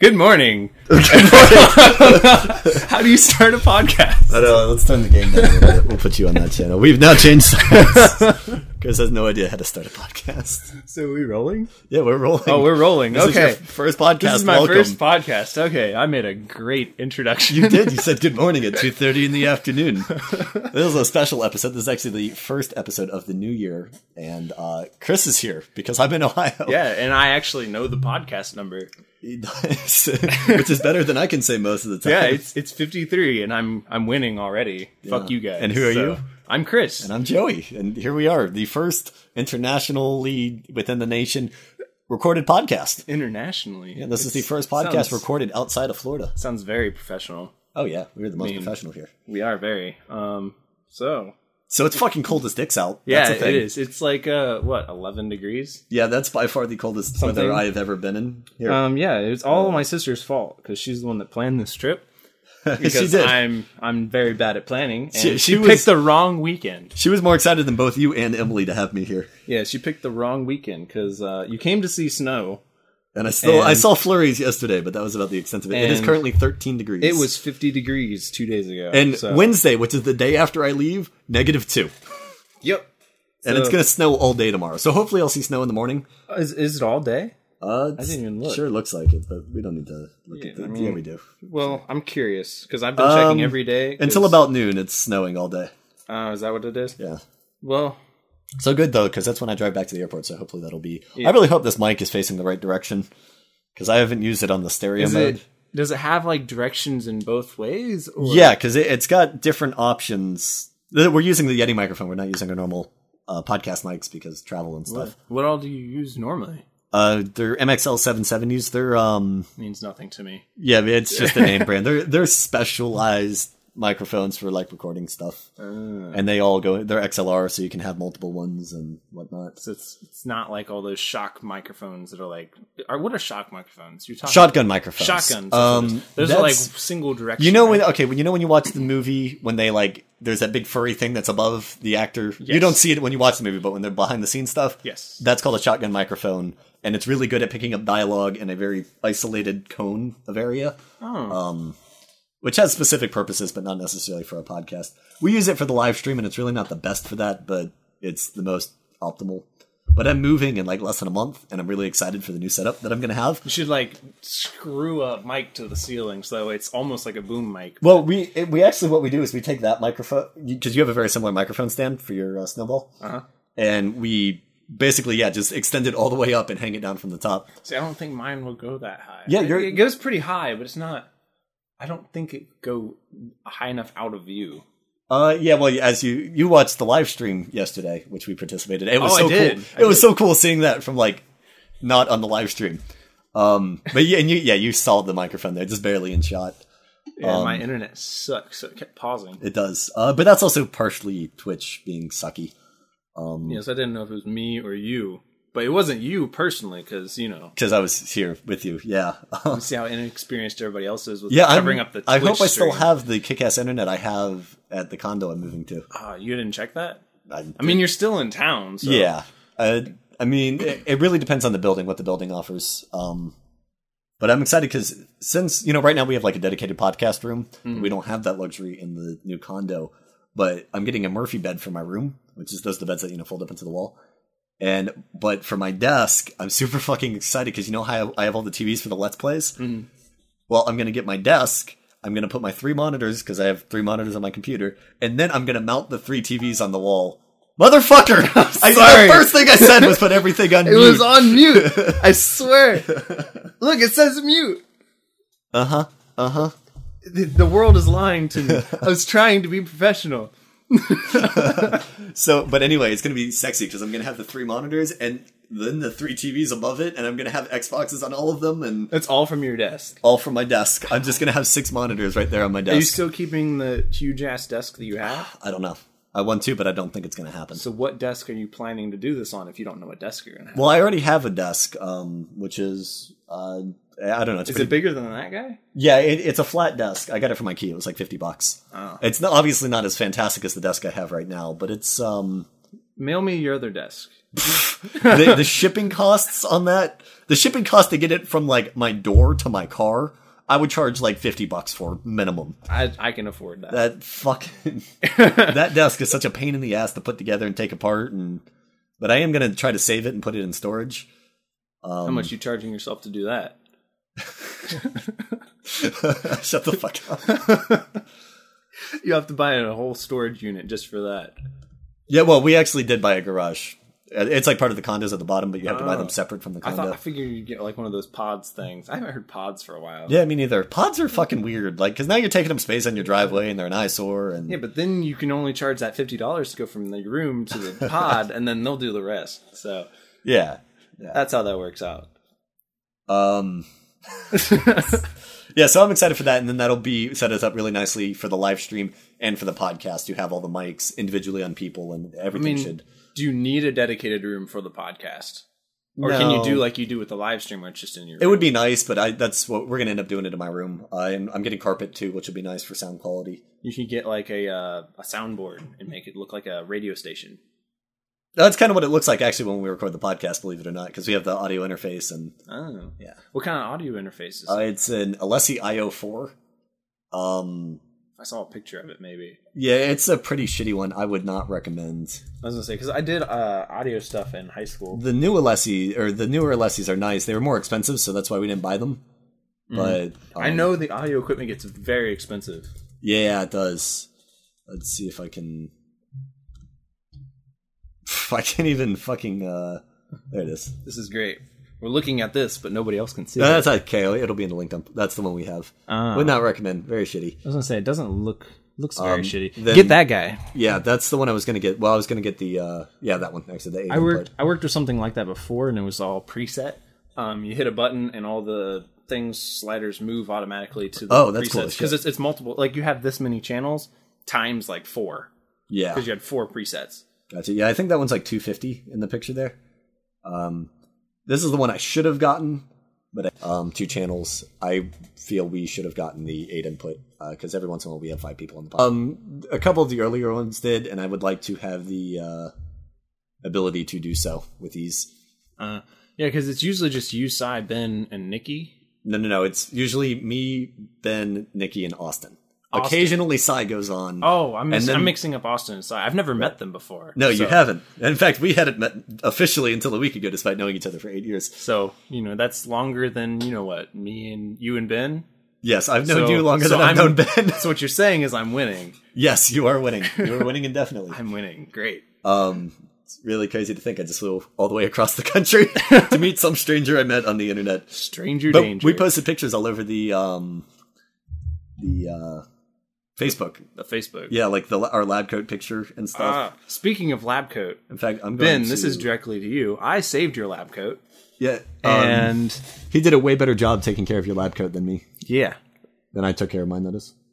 Good morning. How do you start a podcast? I know, let's turn the game down a little bit. We'll put you on that channel. We've now changed sides. Chris has no idea how to start a podcast. So are we rolling? Yeah, we're rolling. Oh, we're rolling. This Okay. is your first podcast. This is my Welcome. first podcast. Okay, I made a great introduction. You did. You said good morning at 2:30 in the afternoon. This is a special episode. This is actually the first episode of the new year. And Chris is here because I'm in Ohio. Yeah, and I actually know the podcast number. He does. Which is better than I can say most of the time. Yeah, it's 53, and I'm winning already. Fuck you guys. And who are you? I'm Chris. And I'm Joey. And here we are, the first internationally within the nation recorded podcast. Internationally. Yeah, this is the first podcast recorded outside of Florida. Sounds very professional. Oh yeah, we're the most professional here. We are very. So it's fucking cold as dicks out. Yeah, That's the thing. it is. It's like, 11 degrees? Yeah, that's by far the coldest weather I have ever been in here. Yeah, it was all my sister's fault because she's the one that planned this trip. Because she did. I'm very bad at planning. And She picked the wrong weekend. She was more excited than both you and Emily to have me here. Yeah, she picked the wrong weekend because you came to see snow. And I saw flurries yesterday, but that was about the extent of it. It is currently 13 degrees. It was 50 degrees 2 days ago. And Wednesday, which is the day after I leave, -2. Yep. And it's going to snow all day tomorrow. So hopefully I'll see snow in the morning. Is it all day? I didn't even look. Sure looks like it, but we don't need to look at that. Yeah, we do. Well, I'm curious because I've been checking every day. Until about noon, it's snowing all day. Is that what it is? Yeah. Well... So good, though, because that's when I drive back to the airport, so hopefully that'll be... Yeah. I really hope this mic is facing the right direction, because I haven't used it on the stereo mode. Does it have, directions in both ways? Or? Yeah, because it's got different options. We're using the Yeti microphone. We're not using our normal podcast mics because travel and stuff. What all do you use normally? They're MXL 770s. They're... Means nothing to me. Yeah, it's just a name brand. They're specialized microphones for recording stuff, and they all go. They're XLR, so you can have multiple ones and whatnot. So it's not like all those shock microphones that are what are shock microphones? You're talking shotgun microphones. Shotguns. Those are single direction. When you watch the movie when they there's that big furry thing that's above the actor. Yes. You don't see it when you watch the movie, but when they're behind the scenes stuff, yes, that's called a shotgun microphone, and it's really good at picking up dialogue in a very isolated cone of area. Which has specific purposes, but not necessarily for a podcast. We use it for the live stream, and it's really not the best for that, but it's the most optimal. But I'm moving in less than a month, and I'm really excited for the new setup that I'm going to have. You should screw a mic to the ceiling, so it's almost like a boom mic. Well, we actually what we do is we take that microphone, because you have a very similar microphone stand for your snowball, and we basically just extend it all the way up and hang it down from the top. See, I don't think mine will go that high. Yeah, it goes pretty high, but it's not. I don't think it go high enough out of view. Yeah, well, as you watched the live stream yesterday, which we participated in. It was so cool. It was so cool seeing that from not on the live stream. But yeah, and you saw the microphone there, just barely in shot. Yeah, my internet sucks, so it kept pausing. It does. But that's also partially Twitch being sucky. Yes, I didn't know if it was me or you. But it wasn't you personally, because, Because I was here with you, yeah. See how inexperienced everybody else is with covering up the Twitch I hope I stream. still have the kick-ass internet I have at the condo I'm moving to. You didn't check that? I mean, you're still in town, so... Yeah. I mean, it really depends on the building, what the building offers. But I'm excited because since, right now we have a dedicated podcast room. We don't have that luxury in the new condo. But I'm getting a Murphy bed for my room, which is those the beds that, fold up into the wall. But for my desk, I'm super fucking excited because how I have all the TVs for the Let's Plays? Mm-hmm. Well, I'm going to get my desk. I'm going to put my 3 monitors because I have 3 monitors on my computer. And then I'm going to mount the 3 TVs on the wall. Motherfucker! The first thing I said was put everything on mute. It was on mute. I swear. Look, it says mute. Uh-huh. Uh-huh. The world is lying to me. I was trying to be professional. But anyway, it's going to be sexy because I'm going to have the 3 monitors and then the 3 TVs above it, and I'm going to have Xboxes on all of them. And that's all from your desk? All from my desk. I'm just going to have 6 monitors right there on my desk. Are you still keeping the huge-ass desk that you have? I don't know. I want to, but I don't think it's going to happen. So what desk are you planning to do this on if you don't know what desk you're going to have? Well, I already have a desk, which is... I don't know. Is it bigger than that guy? Yeah, it's a flat desk. I got it from IKEA. It was $50. Oh. It's obviously not as fantastic as the desk I have right now, but it's Mail me your other desk. The shipping costs on that, the shipping cost to get it from like my door to my car, I would charge like $50 for minimum. I can afford that. That fucking that desk is such a pain in the ass to put together and take apart, but I am gonna try to save it and put it in storage. How much you charging yourself to do that? Shut the fuck up. You have to buy a whole storage unit just for that. Yeah, well, we actually did buy a garage. It's like part of the condos at the bottom, but you have to buy them separate from the condo. I figured you'd get like one of those pods things. I haven't heard pods for a while. Yeah, me neither. Pods are fucking weird. Like, because now you're taking up space on your driveway and they're an eyesore. And yeah, but then you can only charge that $50 to go from the room to the pod, and then they'll do the rest. So yeah. That's how that works out. Yeah, so I'm excited for that, and then that'll be set us up really nicely for the live stream and for the podcast. You have all the mics individually on people, and everything should. Do you need a dedicated room for the podcast? Or can you do like you do with the live stream where it's just in your room? It would be nice, but that's what we're going to end up doing it in my room. I'm getting carpet too, which would be nice for sound quality. You should get like a soundboard and make it look like a radio station. That's kind of what it looks like actually when we record the podcast, believe it or not, because we have the audio interface. And yeah. What kind of audio interface is it? It's an Alessi IO4. I saw a picture of it, maybe. Yeah, it's a pretty shitty one. I would not recommend. I was going to say, because I did audio stuff in high school. The new Alessi, or the newer Alessis are nice. They were more expensive, so that's why we didn't buy them. But I know the audio equipment gets very expensive. Yeah, it does. Let's see if I can... I can't even fucking... there it is. This is great. We're looking at this, but nobody else can see it. That's okay. It'll be in the link dump. That's the one we have. Would not recommend. Very shitty. I was going to say, it doesn't looks very shitty. Get that guy. Yeah, that's the one I was going to get. Well, I was going to get the... that one next to the 8 I worked with something like that before, and it was all preset. You hit a button, and all the sliders move automatically to the that's cool. presets. Because it's multiple. Like, you have this many channels times, like, 4. Yeah. Because you had 4 presets. Gotcha. Yeah, I think that one's like $250 in the picture there. This is the one I should have gotten, but 2 channels. I feel we should have gotten the 8 input because every once in a while we have 5 people on the pod. A couple of the earlier ones did, and I would like to have the ability to do so with these. Yeah, because it's usually just you, Cy, Ben, and Nikki. No. It's usually me, Ben, Nikki, and Austin. Occasionally, Cy goes on. Oh, I'm mixing up Austin and Cy. I've never met them before. No, you haven't. In fact, we hadn't met officially until a week ago, despite knowing each other for 8 years. So, that's longer than, me and you and Ben? Yes, I've known you longer than I've known Ben. So what you're saying is I'm winning. Yes, you are winning. You are winning indefinitely. I'm winning. Great. It's really crazy to think I just flew all the way across the country to meet some stranger I met on the internet. Stranger danger. We posted pictures all over the Facebook. The Facebook. Yeah, like our lab coat picture and stuff. Speaking of lab coat. In fact, I'm going Ben, this is directly to you. I saved your lab coat. Yeah. And he did a way better job taking care of your lab coat than me. Yeah. Then I took care of mine, that is.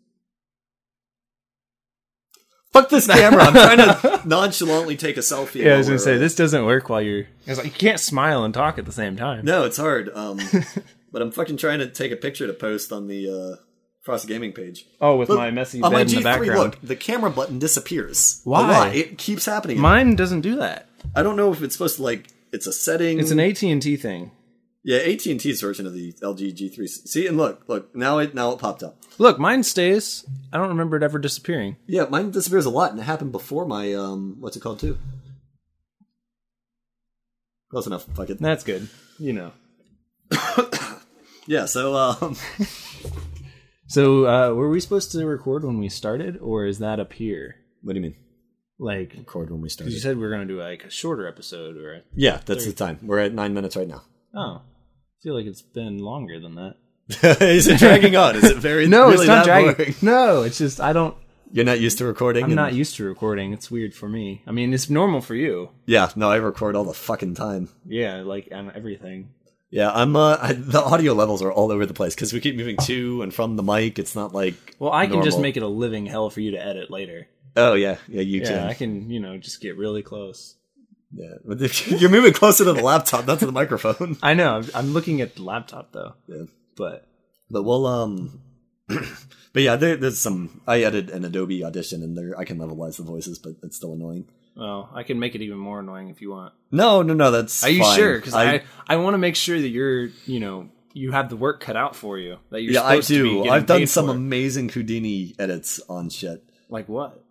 Fuck this camera. I'm trying to nonchalantly take a selfie. Yeah, I was going to say, this doesn't work while you're... It's like, you can't smile and talk at the same time. No, it's hard. But I'm fucking trying to take a picture to post on the... Frost Gaming page. Oh, with my messy bed in the background. Look, the camera button disappears. Why? It keeps happening. Mine doesn't do that. I don't know if it's supposed to, it's a setting. It's an AT&T thing. Yeah, AT&T's version of the LG G3. See, and look, now it popped up. Look, mine stays. I don't remember it ever disappearing. Yeah, mine disappears a lot, and it happened before my, what's it called, too? Close enough, fuck it. That's good. Yeah, so, So, were we supposed to record when we started, or is that up here? What do you mean? Record when we started? Because you said we were going to do a shorter episode, or yeah, that's the time. We're at 9 minutes right now. Oh, I feel like it's been longer than that. Is it dragging on? Is it very no? Really it's not dragging. Boring? No, it's just I don't. You're not used to recording. I'm not used to recording. It's weird for me. I mean, it's normal for you. Yeah, no, I record all the fucking time. Yeah, on everything. Yeah, the audio levels are all over the place because we keep moving to and from the mic. It's not like I can just make it a living hell for you to edit later. Oh yeah, you can. Yeah, I can just get really close. Yeah, but you're moving closer to the laptop, not to the microphone. I know. I'm looking at the laptop though. Yeah, but we'll but yeah, there's some. I edited an Adobe Audition and I can levelize the voices, but it's still annoying. Well, I can make it even more annoying if you want. No, that's Are you fine. sure? Because I want to make sure that you're, you have the work cut out for you. That you're Yeah, I supposed to be do. getting I've done paid some for. amazing Houdini edits on shit. Like what?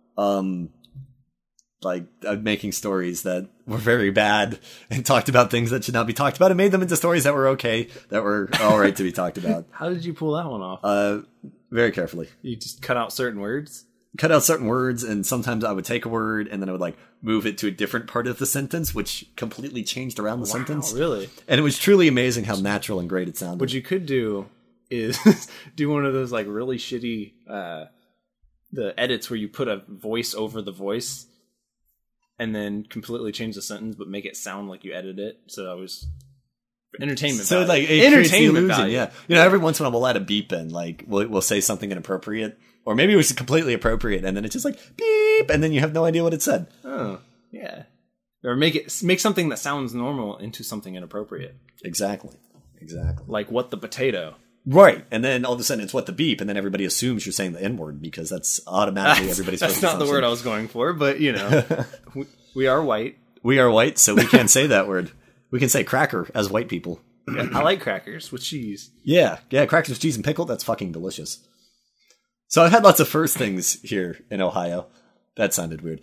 Like I'm making stories that were very bad and talked about things that should not be talked about and made them into stories that were okay, that were all right to be talked about. How did you pull that one off? Very carefully. You just cut out certain words? Cut out certain words, and sometimes I would take a word and then I would like move it to a different part of the sentence, which completely changed around the sentence. Really? And it was truly amazing how natural and great it sounded. What you could do is do one of those like really shitty the edits where you put a voice over the voice and then completely change the sentence but make it sound like you edited it. So I was entertainment So value. like it creates the Entertainment illusion, value. yeah. Every once in a while we'll add a beep in, like we'll say something inappropriate, or maybe it was completely appropriate, and then it's just like beep, and then you have no idea what it said. Oh, yeah. Or make something that sounds normal into something inappropriate. Exactly. Like what the potato. Right, and then all of a sudden it's what the beep, and then everybody assumes you're saying the N-word because that's automatically everybody's. That's not the word I was going for, but we are white. We are white, so we can't say that word. We can say cracker as white people. Yeah, I like crackers with cheese. Yeah, crackers with cheese and pickle. That's fucking delicious. So I've had lots of first things here in Ohio. That sounded weird.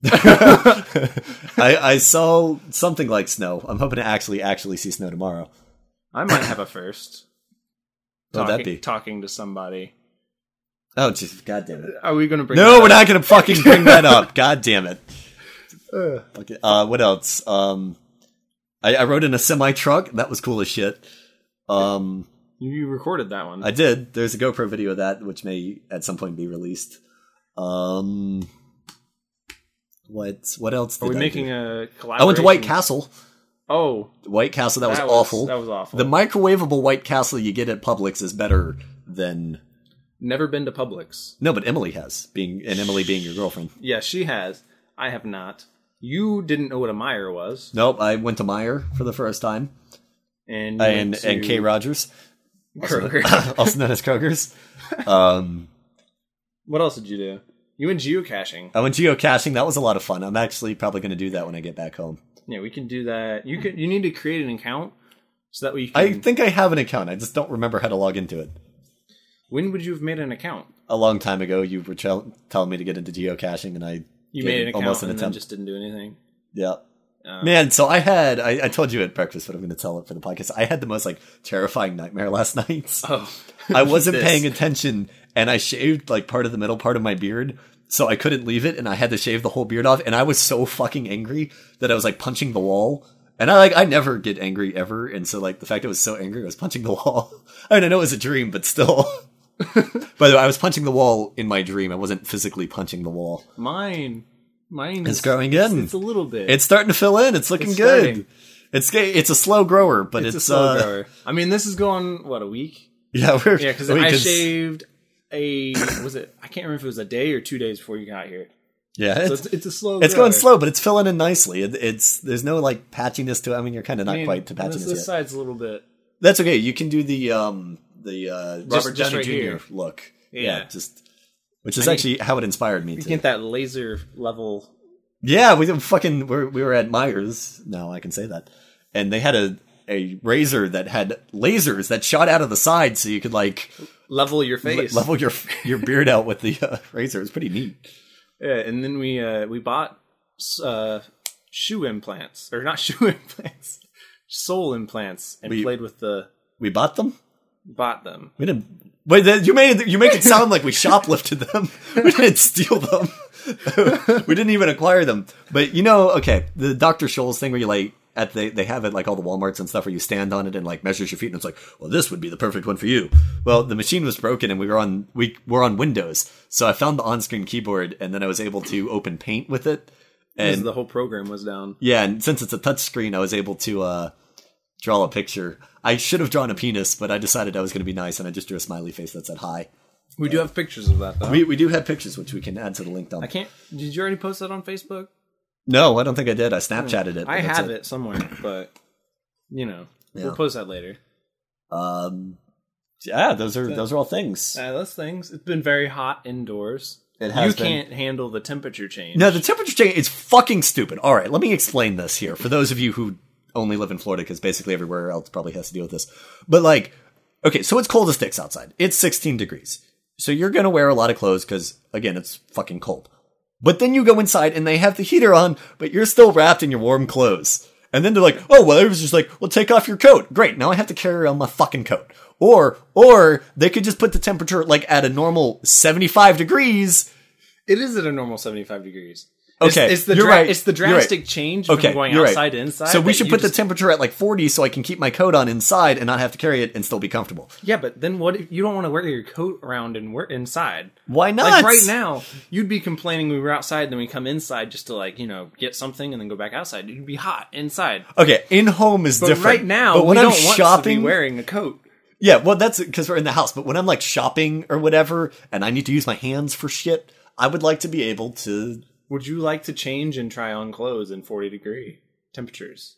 I saw something like snow. I'm hoping to actually see snow tomorrow. I might have a first. What would that be? Talking to somebody. Oh, jeez, God damn it. Are we going to bring No, that we're up? not going to fucking bring that up. God damn it. Okay. What else? I rode in a semi-truck. That was cool as shit. You recorded that one. I did. There's a GoPro video of that, which may at some point be released. What else? Are we did I making do? a collaboration? I went to White Castle. Oh, White Castle. That was awful. That was awful. The microwavable White Castle you get at Publix is better than. Never been to Publix. No, but Emily has. Emily being your girlfriend. Yeah, she has. I have not. You didn't know what a Meijer was. Nope, I went to Meijer for the first time. And K. Rogers. Kroger. Also known as Kroger's. What else did you do? You went geocaching. I went geocaching. That was a lot of fun. I'm actually probably going to do that when I get back home. Yeah, we can do that. You need to create an account so that way you can... I think I have an account. I just don't remember how to log into it. When would you have made an account? A long time ago, you were telling me to get into geocaching, and I made an account almost an and attempt. then just didn't do anything. Yeah. Man, so I told you at breakfast, but I'm going to tell it for the podcast. I had the most terrifying nightmare last night. Oh, I wasn't paying attention, and I shaved part of the middle part of my beard, so I couldn't leave it, and I had to shave the whole beard off. And I was so fucking angry that I was punching the wall. And I never get angry ever, and so the fact I was so angry, I was punching the wall. I know it was a dream, but still. By the way, I was punching the wall in my dream. I wasn't physically punching the wall. Mine is growing in. It's a little bit. It's starting to fill in. It's looking good. It's a slow grower, but it's a slow grower. I mean, this is going a week? Yeah, because I shaved was it? I can't remember if it was a day or 2 days before you got here. Yeah, so it's a slow. It's going slow, but it's filling in nicely. There's no patchiness to it. I mean, you're kind of not quite to patchiness this yet. side's a little bit. That's okay. You can do the Robert Downey right Jr. here. look. Yeah, which is actually how it inspired me to get that laser level. Yeah, we were at Myers. Now I can say that, and they had a razor that had lasers that shot out of the side, so you could level your face, level your beard out with the razor. It's pretty neat. Yeah, and then we bought shoe implants, or not shoe implants, soul implants, and played with the. We bought them. Bought them. We didn't. Wait, you make it sound like we shoplifted them. We didn't steal them. We didn't even acquire them. But okay, the Dr. Scholl's thing where you they have it all the Walmarts and stuff where you stand on it and measures your feet and it's well, this would be the perfect one for you. Well, the machine was broken and we were on Windows, so I found the on-screen keyboard and then I was able to open Paint with it. And the whole program was down. Yeah, and since it's a touch screen, I was able to draw a picture. I should have drawn a penis, but I decided I was going to be nice and I just drew a smiley face that said hi. We do have pictures of that, though. We do have pictures, which we can add to the link dump. Did you already post that on Facebook? No, I don't think I did. I Snapchatted it. I have it somewhere, but, we'll post that later. Yeah, those are all things. Those things. It's been very hot indoors. It has You can't handle the temperature change. No, the temperature change is fucking stupid. All right, let me explain this here for those of you who only live in Florida, because basically everywhere else probably has to deal with this. But like, okay, so it's cold as sticks outside. It's 16 degrees. So you're going to wear a lot of clothes because, again, it's fucking cold. But then you go inside and they have the heater on, but you're still wrapped in your warm clothes. And then they're like, oh, well, it was just like, well, take off your coat. Great, now I have to carry around my fucking coat. Or they could just put the temperature like at a normal 75 degrees. It is at a normal 75 degrees. Okay, it's the you're right. It's the drastic change from going outside to inside. So we should put the temperature at like 40 so I can keep my coat on inside and not have to carry it and still be comfortable. Yeah, but then what if you don't want to wear your coat around and wear inside? Why not? Like right now, you'd be complaining we were outside, and then we come inside just to like, get something and then go back outside. You'd be hot inside. Okay, in-home is different. Right now, but when we I'm don't want shopping, to be wearing a coat. Yeah, well, that's because we're in the house. But when I'm like shopping or whatever, and I need to use my hands for shit, I would like to be able to... Would you like to change and try on clothes in 40-degree temperatures?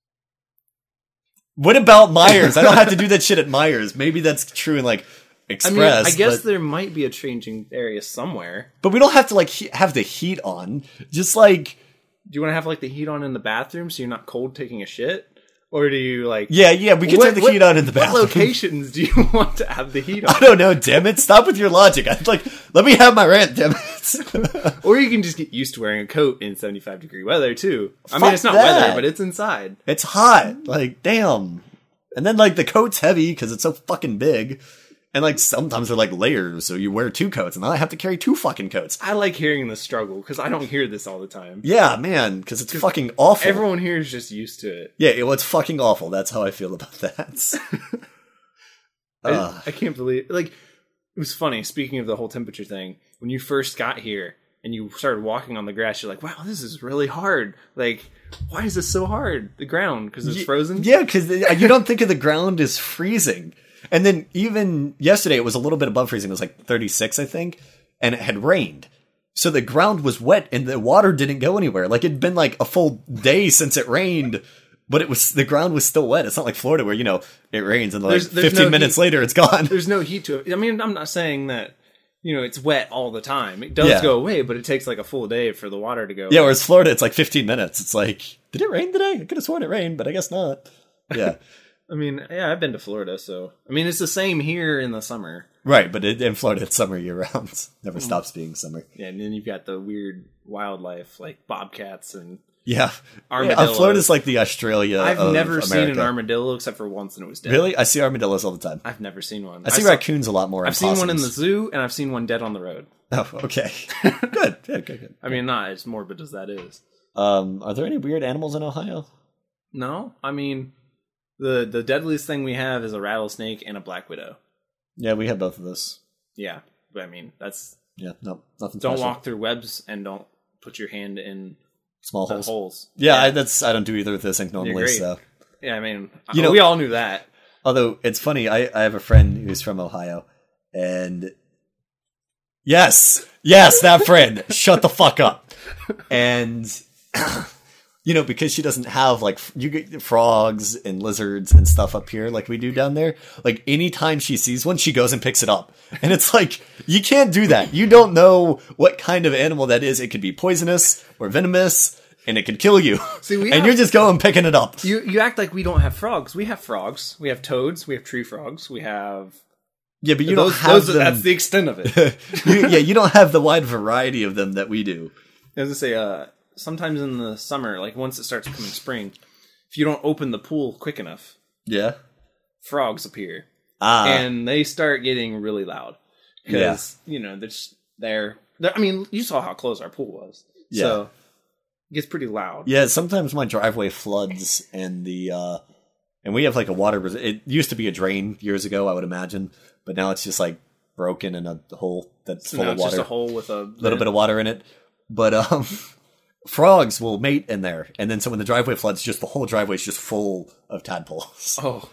What about Myers? I don't have to do that shit at Myers. Maybe that's true in like Express. I guess there might be a changing area somewhere. But we don't have to like have the heat on. Just like... Do you want to have like the heat on in the bathroom so you're not cold taking a shit? Or do you like... Yeah, we can turn the heat on in the bathroom. What locations do you want to have the heat on? I don't know, damn it. Stop with your logic. I'd like, let me have my rant, damn it. Or you can just get used to wearing a coat in 75-degree weather, too. I mean, Fuck it's not that. weather, but it's inside. It's hot. Like, damn. And then, like, the coat's heavy because it's so fucking big. And, like, sometimes they're, like, layers, so you wear 2 coats, and then I have to carry 2 fucking coats. I like hearing the struggle, because I don't hear this all the time. Yeah, man, because it's fucking awful. Everyone here is just used to it. Yeah, it's fucking awful. That's how I feel about that. I can't believe... Like, it was funny, speaking of the whole temperature thing, when you first got here, and you started walking on the grass, you're like, wow, this is really hard. Like, why is this so hard? The ground, because it's frozen? Yeah, because you don't think of the ground as freezing. And then even yesterday, it was a little bit above freezing. It was like 36, I think. And it had rained. So the ground was wet and the water didn't go anywhere. Like it'd been like a full day since it rained, but the ground was still wet. It's not like Florida where, it rains and like 15 minutes later it's gone. There's no heat to it. I mean, I'm not saying that, it's wet all the time. It does go away, but it takes like a full day for the water to go away. Yeah, whereas Florida, it's like 15 minutes. It's like, did it rain today? I could have sworn it rained, but I guess not. Yeah. I mean, yeah, I've been to Florida, so... I mean, it's the same here in the summer. Right, but in Florida, it's summer year-round. Never stops being summer. Yeah, and then you've got the weird wildlife, like bobcats and armadillos. Yeah, Florida's like the Australia I've never America. seen an armadillo except for once, and it was dead. Really? I see armadillos all the time. I've never seen one. I see raccoons a lot more. I've seen one in the zoo, and I've seen one dead on the road. Oh, okay. Good. I mean, not as morbid as that is. Are there any weird animals in Ohio? No, I mean... The deadliest thing we have is a rattlesnake and a black widow. Yeah, we have both of those. Yeah, but I mean, that's... Yeah, no, nothing Don't special. walk through webs and don't put your hand in small holes. Yeah, I don't do either of those things normally, so... Yeah, I mean, we all knew that. Although, it's funny, I have a friend who's from Ohio, and... Yes, that friend! Shut the fuck up! And... because she doesn't have, like, you get frogs and lizards and stuff up here like we do down there. Like, anytime she sees one, she goes and picks it up. And it's like, you can't do that. You don't know what kind of animal that is. It could be poisonous or venomous, and it could kill you. You're just going picking it up. You act like we don't have frogs. We have frogs. We have toads. We have tree frogs. We have... Yeah, but you don't have them. That's the extent of it. You don't have the wide variety of them that we do. I was going to say, sometimes in the summer, like once it starts becoming spring, if you don't open the pool quick enough, frogs appear, and they start getting really loud because they're. I mean, you saw how close our pool was, so it gets pretty loud. Yeah, sometimes my driveway floods, and we have like a water. It used to be a drain years ago, I would imagine, but now it's just like broken in a hole that's full of water. Just a hole with a little bit of water in it, but frogs will mate in there, and then so when the driveway floods, just the whole driveway is just full of tadpoles. Oh,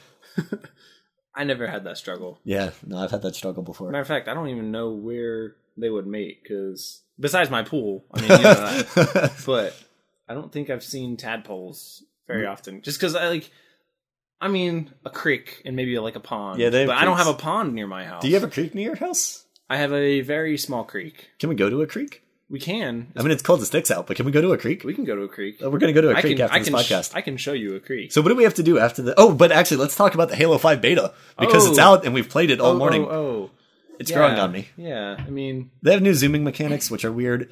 I never had that struggle. Yeah, no, I've had that struggle before. Matter of fact, I don't even know where they would mate, because besides my pool, I mean, you know that. But I don't think I've seen tadpoles very often, just because I mean, a creek and maybe like a pond. Yeah, but I don't have a pond near my house. Do you have a creek near your house? I have a very small creek. Can we go to a creek? We can. I mean, it's cold as sticks out, but can we go to a creek? We can go to a creek. We're going to go to a creek after this podcast. I can show you a creek. So what do we have to do after the... Oh, but actually, let's talk about the Halo 5 beta. Because it's out and we've played it all morning. It's growing on me. Yeah, I mean... They have new zooming mechanics, which are weird.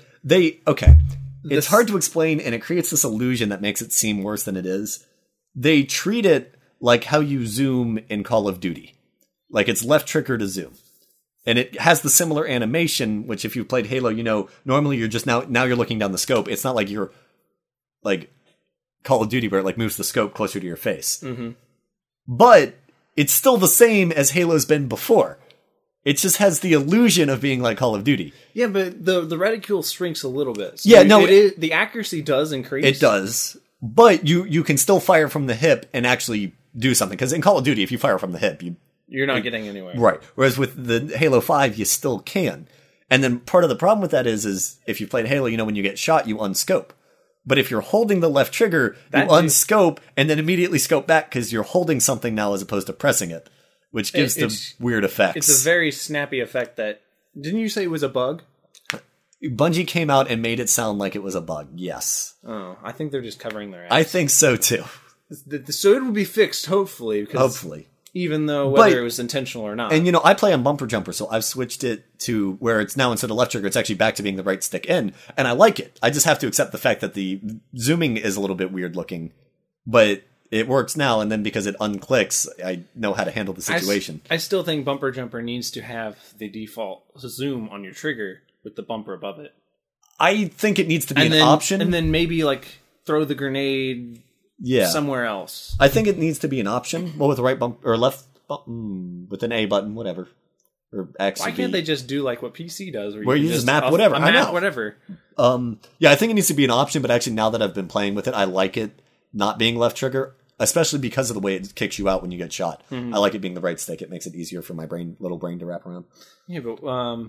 It's hard to explain, and it creates this illusion that makes it seem worse than it is. They treat it like how you zoom in Call of Duty. Like, it's left trigger to zoom. And it has the similar animation, which if you've played Halo, you know, normally you're just now you're looking down the scope. It's not like you're like Call of Duty where it like moves the scope closer to your face. Mm-hmm. But it's still the same as Halo's been before. It just has the illusion of being like Call of Duty. Yeah, but the reticule shrinks a little bit. So the accuracy does increase. It does. But you can still fire from the hip and actually do something. Because in Call of Duty, if you fire from the hip, you're not getting anywhere. Right. Whereas with the Halo 5, you still can. And then part of the problem with that is if you've played Halo, you know when you get shot, you unscope. But if you're holding the left trigger, you unscope and then immediately scope back because you're holding something now as opposed to pressing it, which gives the weird effects. It's a very snappy effect that... Didn't you say it was a bug? Bungie came out and made it sound like it was a bug, yes. Oh, I think they're just covering their ass. I think so, too. So it will be fixed, hopefully. Hopefully. Even though whether it was intentional or not. And, you know, I play on bumper jumper, so I've switched it to where it's now instead of left trigger, it's actually back to being the right stick in. And I like it. I just have to accept the fact that the zooming is a little bit weird looking. But it works now, and then because it unclicks, I know how to handle the situation. I still think bumper jumper needs to have the default zoom on your trigger with the bumper above it. I think it needs to be an option. And then maybe, like, throw the grenade... somewhere else. I think it needs to be an option. Well, with the right bump or left button, with an A button, whatever, or X. Why can't they just do like what PC does, where you just map whatever? I know, whatever. I think it needs to be an option. But actually, now that I've been playing with it, I like it not being left trigger, especially because of the way it kicks you out when you get shot. Mm-hmm. I like it being the right stick. It makes it easier for my little brain to wrap around. Yeah, but oh,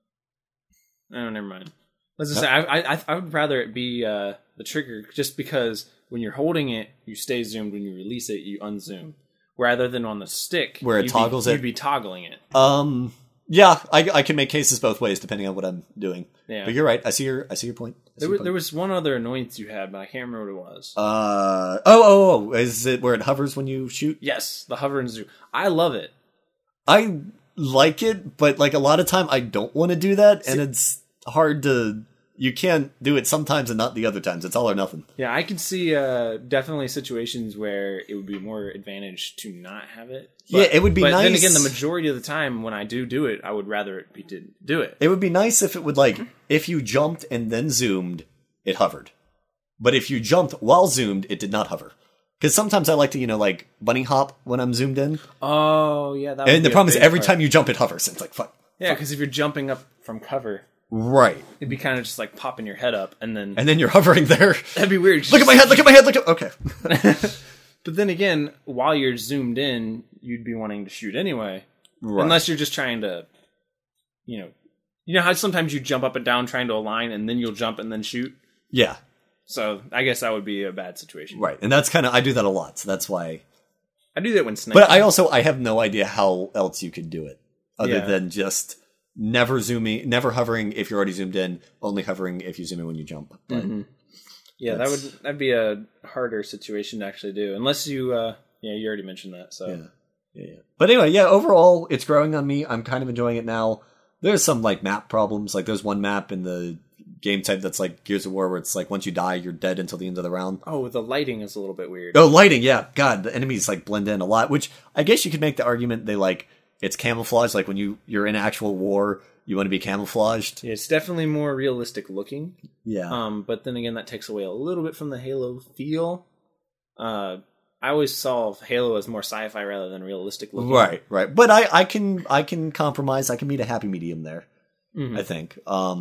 never mind. Let's just say I would rather it be the trigger, just because. When you're holding it, you stay zoomed. When you release it, you unzoom. Rather than on the stick, where it toggles you'd be toggling it. Yeah, I can make cases both ways depending on what I'm doing. Yeah. But you're right. I see your point. There was one other annoyance you had, but I can't remember what it was. Is it where it hovers when you shoot? Yes, the hover and zoom. I love it. I like it, but like a lot of time I don't want to do that, and it's hard to... You can't do it sometimes and not the other times. It's all or nothing. Yeah, I can see definitely situations where it would be more advantage to not have it. But, it would be nice. But then again, the majority of the time when I do it, I would rather it be to do it. It would be nice if it would, like, if you jumped and then zoomed, it hovered. But if you jumped while zoomed, it did not hover. Because sometimes I like to, like, bunny hop when I'm zoomed in. Oh, yeah. That and the problem is every time you jump, it hovers. It's like, fuck. Yeah, because if you're jumping up from cover... Right. It'd be kind of just like popping your head up and then... And then you're hovering there. That'd be weird. Look at my head. Okay. But then again, while you're zoomed in, you'd be wanting to shoot anyway. Right. Unless you're just trying to, you know how sometimes you jump up and down trying to align and then you'll jump and then shoot? Yeah. So I guess that would be a bad situation. Right. And that's I do that a lot. So that's why... I do that when sniping. But I have no idea how else you could do it. Other than just... Never hovering if you're already zoomed in, only hovering if you zoom in when you jump. But yeah, that'd be a harder situation to actually do. Unless you you already mentioned that. So yeah. But anyway, overall it's growing on me. I'm kind of enjoying it now. There's some like map problems. Like there's one map in the game type that's like Gears of War where it's like once you die, you're dead until the end of the round. Oh, the lighting is a little bit weird. Oh, lighting, yeah. God, the enemies like blend in a lot, which I guess you could make the argument they like it's camouflage, like when you're in actual war, you want to be camouflaged. Yeah, it's definitely more realistic looking. Yeah. But then again, that takes away a little bit from the Halo feel. I always saw Halo as more sci-fi rather than realistic looking. Right. But I can compromise. I can meet a happy medium there. Mm-hmm. I think.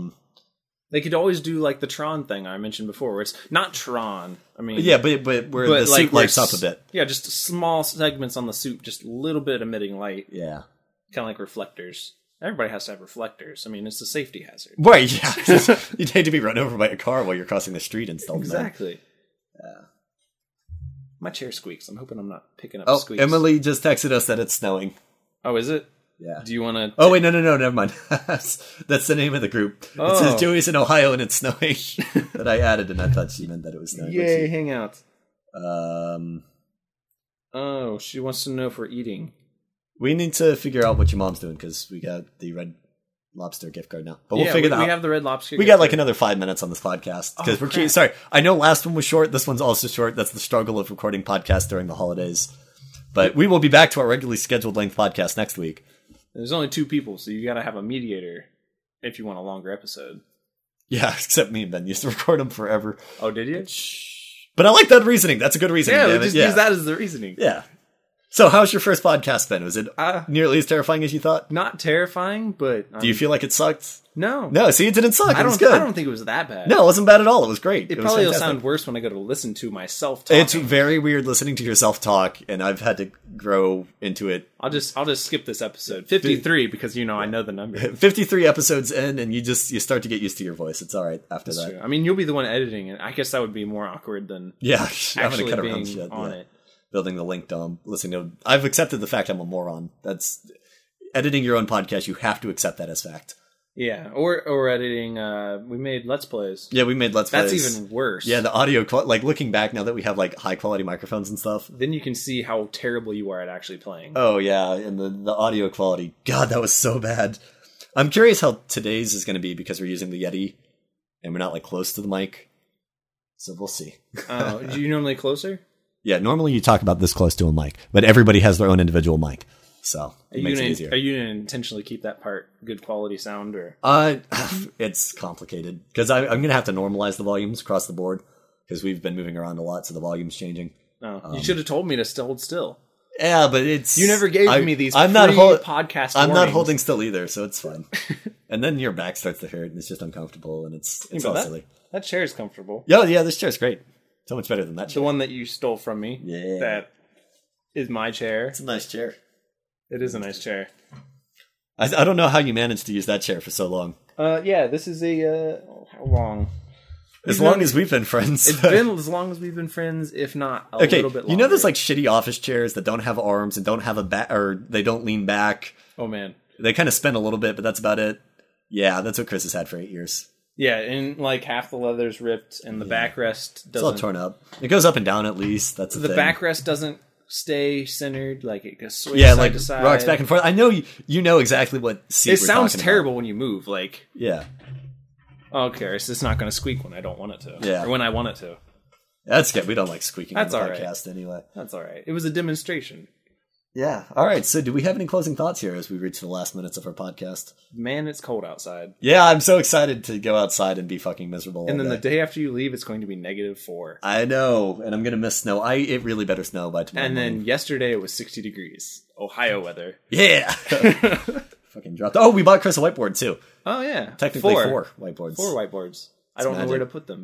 They could always do like the Tron thing I mentioned before, where it's not Tron. I mean, yeah, but where the suit lights up a bit. Yeah, just small segments on the suit, just a little bit emitting light. Yeah, kind of like reflectors. Everybody has to have reflectors. I mean, it's a safety hazard. Right? Yeah, you'd hate to be run over by a car while you're crossing the street and stuff. Exactly. Yeah. My chair squeaks. I'm hoping I'm not picking up squeaks. Emily just texted us that it's snowing. Oh, is it? Yeah. Do you want to? Oh wait, no, never mind. That's the name of the group. It says Joey's in Ohio and it's snowing. That I added, and I thought she meant that it was snowing. Yay, hangouts. Um, Oh, she wants to know if we're eating. we need to figure out what your mom's doing because we got the Red Lobster gift card now. But we'll Yeah, figure that out. We have the Red Lobster. We got like another 5 minutes on this podcast because Oh, we're crap. sorry. I know last one was short. This one's also short. That's the struggle of recording podcasts during the holidays. But we will be back to our regularly scheduled length podcast next week. There's only 2 people, so you got to have a mediator if you want a longer episode. Yeah, except me and Ben used to record them forever. Oh, did you? But I like that reasoning. That's a good reasoning. Yeah, damn we it. just use that as the reasoning. Yeah. So, how's your first podcast, Ben? Was it nearly as terrifying as you thought? Not terrifying, but Do you feel like it sucked? no. No, see, it didn't suck. I It was good. don't think it was that bad. No, it wasn't bad at all. It was great. It was probably will fantastic. sound worse when I go to listen to myself talking. It's very weird listening to yourself talk, and I've had to grow into it. I'll just skip this episode 53 because I know the number. 53 episodes in, and you start to get used to your voice. It's all right after That's that. true. I mean, you'll be the one editing it. I guess that would be more awkward than Yeah, I'm gonna actually cut around being shit. on Yeah. it. Building the link dump, listening to. I've accepted the fact I'm a moron. That's editing your own podcast. You have to accept that as fact. Yeah, or editing. We made Let's Plays. Yeah, we made Let's That's Plays. even worse. Yeah, the audio, like looking back now that we have like high quality microphones and stuff. Then you can see how terrible you are at actually playing. Oh yeah, and the audio quality. God, that was so bad. I'm curious how today's is going to be because we're using the Yeti and we're not like close to the mic. So we'll see. Do you normally closer? Yeah, normally you talk about this close to a mic, but everybody has their own individual mic. So it makes it easier. Are you going to intentionally keep that part good quality sound or? It's complicated because I'm going to have to normalize the volumes across the board because we've been moving around a lot, so the volume's changing. No, you should have told me to hold still. Yeah, but it's You never gave me these I'm podcast I'm not warnings. holding still either, so it's fine. And then your back starts to hurt, and it's just uncomfortable, and it's all silly. That chair is comfortable. Yeah, this chair's great. So much better than that The chair. one that you stole from me. Yeah. That is my chair. It's a nice chair. It is a nice chair. I don't know how you managed to use that chair for so long. Yeah, this is how long? As long as we've been friends. It's been as long as we've been friends, if not a okay, little bit longer. you know those like shitty office chairs that don't have arms and don't have a back, or they don't lean back. Oh man. They kind of spin a little bit, but that's about it. Yeah, that's what Chris has had for 8 years. Yeah, and like half the leather's ripped, and the backrest It's all doesn't. torn up. It goes up and down at least. That's The thing. backrest doesn't stay centered. Like it goes sway Yeah, side like to side. rocks back and forth. I know you know exactly what seat It we're sounds talking terrible when you move. Like, about. Yeah, okay, so it's not going to squeak when I don't want it to. Yeah. Or when I want it to. that's good. We don't like squeaking That's on all the right. podcast anyway. That's all right. It was a demonstration. Yeah. All right. So, do we have any closing thoughts here as we reach the last minutes of our podcast? Man, it's cold outside. Yeah, I'm so excited to go outside and be fucking miserable. And all then day. the day after you leave, it's going to be -4. I know, and I'm gonna miss snow. It really better snow by tomorrow. And morning. then yesterday it was 60 degrees. Ohio weather. Yeah. Fucking dropped. Oh, we bought Chris a whiteboard too. Oh, yeah. Technically 4 whiteboards. 4 whiteboards. I don't know where to put them.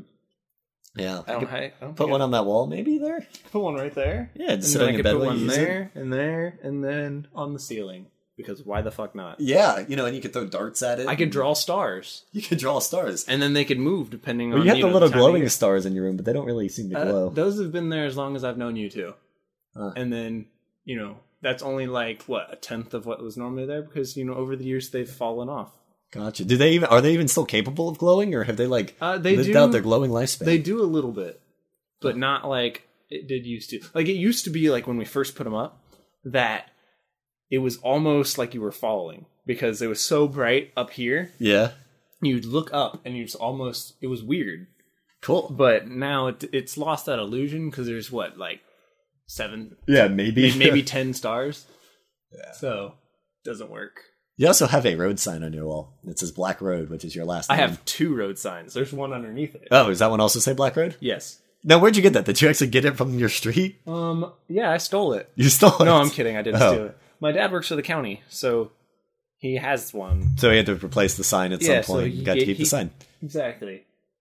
Yeah. I don't Put think one on that wall, maybe there. Put one right there. Yeah, And just then sit I on your could bed put while you one use it. there, and there, and then on the ceiling. Because why the fuck not? Yeah, and you could throw darts at it. I could draw stars. You could draw stars. And then they could move depending Well, on you have the little time of glowing year. stars in your room, but they don't really seem to glow. Those have been there as long as I've known you two. Huh. And then, that's only like, what, a tenth of what was normally there? Because, over the years they've fallen off. Gotcha. Are they even still capable of glowing, or have they They lived do- out their glowing lifespan? They do a little bit, but not like it did used to. Like it used to be like when we first put them up, that it was almost like you were falling because it was so bright up here. Yeah. You'd look up and it was weird. Cool. But now it's lost that illusion because there's what, like 7, Yeah, maybe. maybe 10 stars. Yeah. So doesn't work. You also have a road sign on your wall. It says Black Road, which is your last I name. have 2 road signs. There's one underneath it. Oh, does that one also say Black Road? Yes. Now, where'd you get that? Did you actually get it from your street? Yeah, I stole it. You stole it? No, I'm kidding. I didn't Oh. steal it. My dad works for the county, so he has one. So he had to replace the sign at some point. You got to keep the sign. Exactly.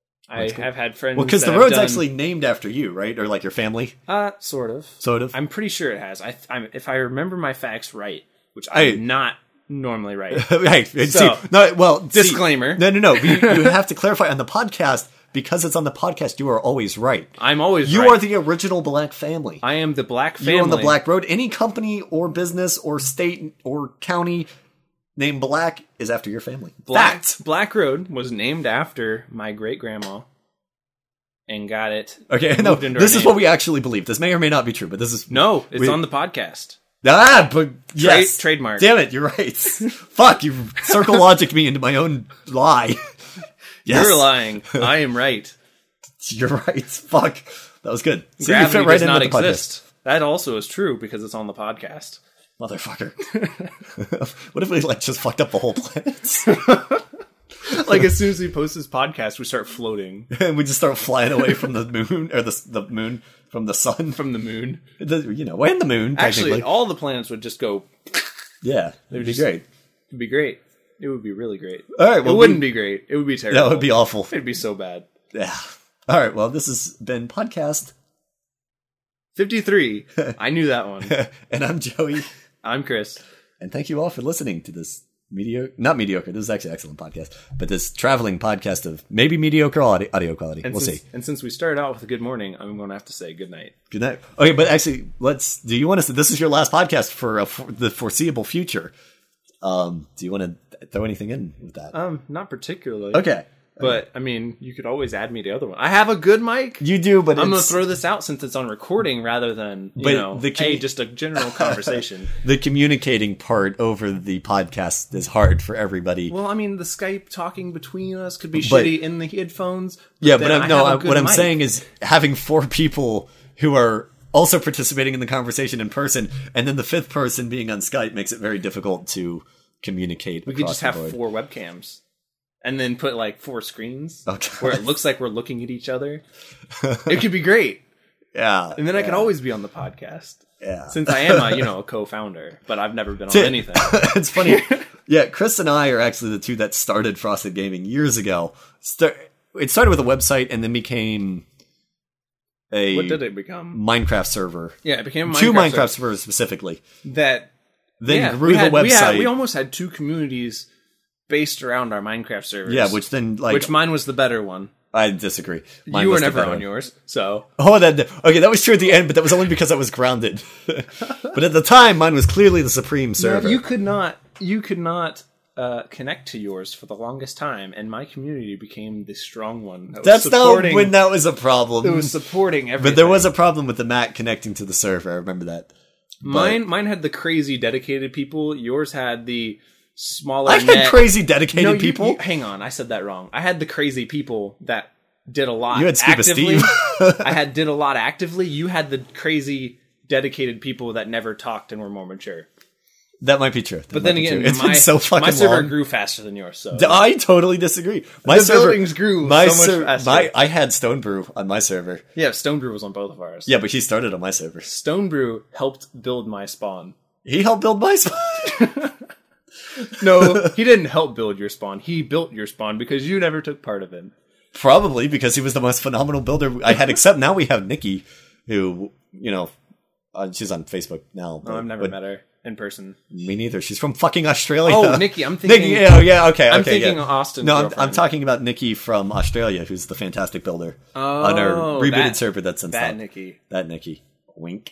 I have had friends. Well, because that the have road's done- actually named after you, right? Or like your family? Sort of. Sort of. I'm pretty sure it has. If I remember my facts right, which I'm not normally right. Hey, So, see, no, well, disclaimer. See, no. You have to clarify on the podcast, because it's on the podcast, you are always right. I'm always You right. are the original Black family. I am the Black family. You own the Black Road. Any company or business or state or county name Black is after your family. Black Road was named after my great grandma, and got it. Okay, no, this is what we actually believe. This may or may not be true, but this is it's on the podcast. But yes, trademark. Damn it, you're right. Fuck, you circle logic me into my own lie. Yes. You're lying. I am right. You're right. Fuck, that was good. So gravity does not exist. That also is true because it's on the podcast. Motherfucker. What if we just fucked up the whole planet? As soon as we post this podcast, we start floating. And we just start flying away from the moon, or the moon from the sun. From the moon. And the moon, Actually, all the planets would just go... Yeah, it would be great. It would be great. It would be really great. All right, well, it wouldn't be great. It would be terrible. That would be awful. It'd be so bad. Yeah. All right, well, this has been Podcast 53. I knew that one. And I'm Joey. I'm Chris. And thank you all for listening to this not mediocre, this is actually an excellent podcast, but this traveling podcast of maybe mediocre audio quality. We'll see. And since we started out with a good morning, I'm going to have to say good night. Good night. Okay, but actually, do you want to say this is your last podcast for the foreseeable future? Do you want to throw anything in with that? Not particularly. Okay. But, I mean, you could always add me to the other one. I have a good mic. You do, but I'm going to throw this out since it's on recording rather than, just a general conversation. The communicating part over the podcast is hard for everybody. Well, I mean, the Skype talking between us could be shitty in the headphones. Yeah, but what I'm saying is having 4 people who are also participating in the conversation in person, and then the 5th person being on Skype makes it very difficult to communicate. We could just have 4 webcams. And then put 4 screens where it looks like we're looking at each other. It could be great. Yeah. And then I could always be on the podcast. Yeah. Since I am a co-founder, but I've never been on anything. It's funny. Yeah, Chris and I are actually the two that started Frosted Gaming years ago. It started with a website and then became what did it become? Minecraft server. Yeah, it became Two Minecraft servers specifically. That then grew the website. We almost had 2 communities based around our Minecraft servers. Yeah, which mine was the better one. I disagree. You were never on yours, so. Oh, that was true at the end, but that was only because I was grounded. But at the time, mine was clearly the supreme server. No, you could not connect to yours for the longest time, and my community became the strong one. That's not when that was a problem. It was supporting everything. But there was a problem with the Mac connecting to the server. I remember that. Mine had the crazy dedicated people. Yours had the smaller. I had crazy dedicated people. Hang on, I said that wrong. I had the crazy people that did a lot. You had Scuba actively. Steve. did a lot actively. You had the crazy dedicated people that never talked and were more mature. That might be true. But then again, it's been so fucking my server long. grew faster than yours. So I totally disagree. Buildings grew so much faster. I had Stonebrew on my server. Yeah, Stonebrew was on both of ours. Yeah, but he started on my server. Stonebrew helped build my spawn. He helped build my spawn. No, he didn't help build your spawn. He built your spawn because you never took part of it. Probably because he was the most phenomenal builder I had, except now we have Nikki, who, she's on Facebook now. I've never met her in person. Me neither. She's from fucking Australia. Oh, Nikki. I'm thinking... Nikki, okay. I'm thinking Austin. No, I'm talking about Nikki from Australia, who's the fantastic builder. On our rebooted server that's installed. That Nikki. Wink.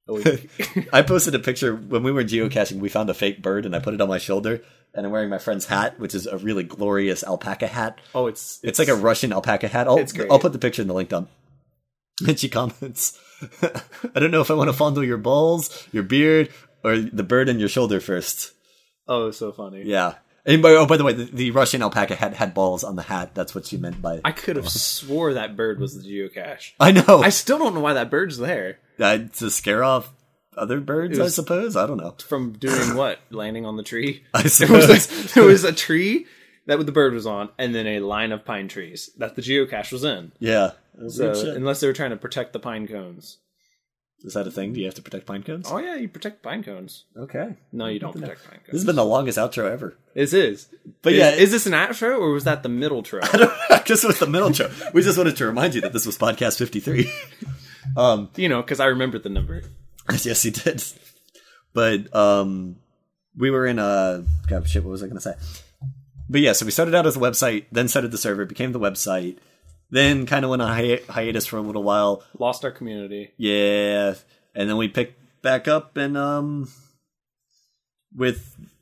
I posted a picture when we were geocaching. We found a fake bird and I put it on my shoulder, and I'm wearing my friend's hat, which is a really glorious alpaca hat. Oh, it's like a Russian alpaca hat. It's great. I'll put the picture in the link dump. And she comments, I don't know if I want to fondle your balls, your beard, or the bird on your shoulder first. Oh, it's so funny. Yeah. And by the way, the Russian alpaca hat had balls on the hat. That's what she meant by it. I could have swore that bird was the geocache. I know. I still don't know why that bird's there. To scare off other birds, I suppose. I don't know. From doing what? Landing on the tree? I suppose. There was a tree that the bird was on, and then a line of pine trees that the geocache was in. Yeah. So, unless they were trying to protect the pine cones. Is that a thing? Do you have to protect pine cones? Oh, yeah, you protect pine cones. Okay. No, you don't protect pine cones. This has been the longest outro ever. This is. But is this an outro, or was that the middle tro? I don't know. This was the middle tro. We just wanted to remind you that this was podcast 53. Because I remembered the number. Yes, he did. But we were in God, shit, what was I going to say? But yeah, so we started out as a website, then started the server, became the website, then kind of went on hiatus for a little while. Lost our community. Yeah. And then we picked back up and with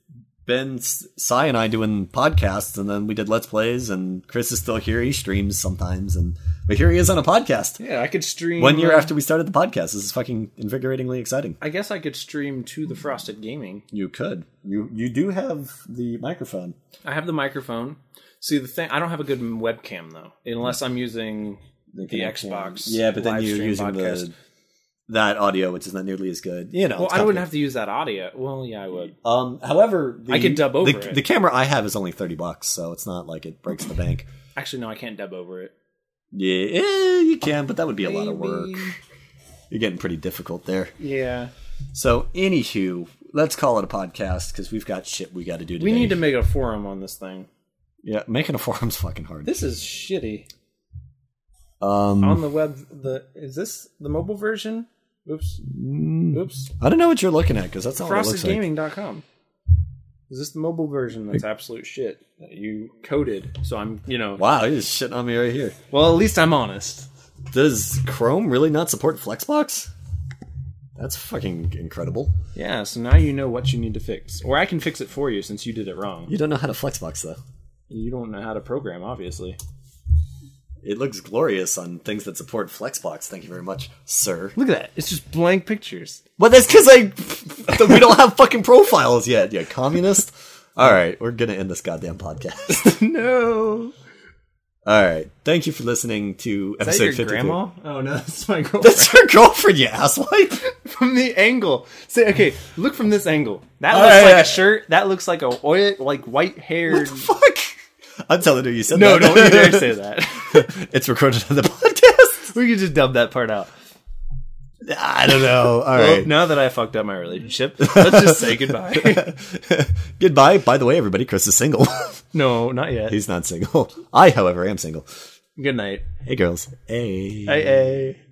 been Cy and I doing podcasts, and then we did Let's Plays, and Chris is still here. He streams sometimes, but here he is on a podcast. Yeah, I could stream 1 year after we started the podcast. This is fucking invigoratingly exciting. I guess I could stream to the Frosted Gaming. You could. You do have the microphone. I have the microphone. See, the thing, I don't have a good webcam though, unless I'm using the Xbox. Yeah, but then live you're stream using podcast. that audio, which is not nearly as good. You know, Well, I wouldn't have to use that audio. Well, yeah, I would. However, I could dub over it. The camera I have is only $30, so it's not like it breaks the bank. Actually, no, I can't dub over it. Yeah, you can, but that would be a lot of work. You're getting pretty difficult there. Yeah. So, anywho, let's call it a podcast because we've got shit we got to do today. We need to make a forum on this thing. Yeah, making a forum's fucking hard. This is shitty. On the web, is this the mobile version? Oops. Oops. I don't know what you're looking at because that's not what it looks like. FrostedGaming.com. Is this the mobile version that's absolute shit that you coded? So I'm, Wow, you're just shitting on me right here. Well, at least I'm honest. Does Chrome really not support Flexbox? That's fucking incredible. Yeah, so now you know what you need to fix. Or I can fix it for you since you did it wrong. You don't know how to Flexbox, though. You don't know how to program, obviously. It looks glorious on things that support Flexbox. Thank you very much, sir. Look at that. It's just blank pictures. Well, that's because we don't have fucking profiles yet, you communist. All right, we're going to end this goddamn podcast. No. All right. Thank you for listening to episode 53. Is that your grandma? Oh, no, that's my girlfriend. That's your girlfriend, you asswipe. From the angle. Say, okay, look from this angle. That looks like a shirt. That looks like a white-haired... What the fuck? I'm telling her you said no, that. No, don't you dare say that. It's recorded on the podcast. We could just dub that part out. I don't know. All right. Now that I fucked up my relationship, let's just say goodbye. Goodbye. By the way, everybody, Chris is single. No, not yet. He's not single. I, however, am single. Good night. Hey, girls. Hey. Hey.